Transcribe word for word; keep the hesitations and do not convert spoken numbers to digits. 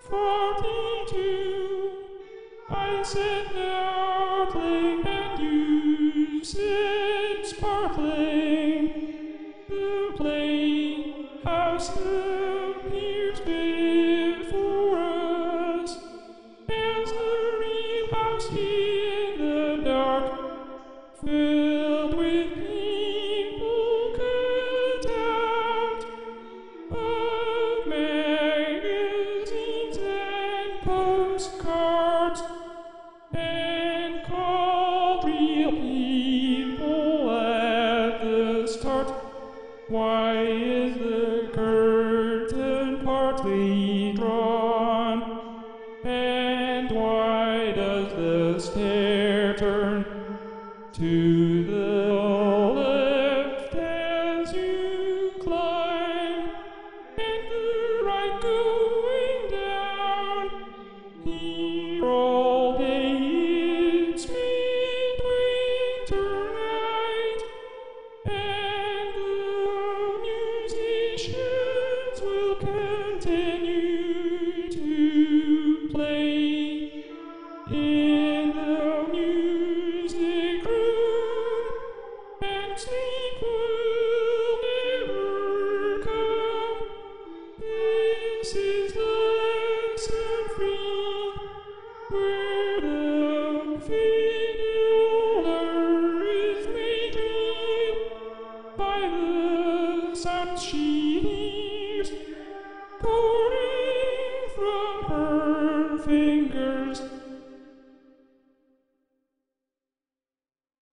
Forty-two. I said nothing, and you said sparkling. The playhouse appears before us as a real house in the dark, filled with people cut out of magazines and postcards, and called real people at the start. Why is the curtain partly drawn? And why does the stair turn to the left as you climb, and the right going down? Here all day it's midwinter night, and the musicians will continue to play in the music room, and sleep will never come. This is lesson free, where the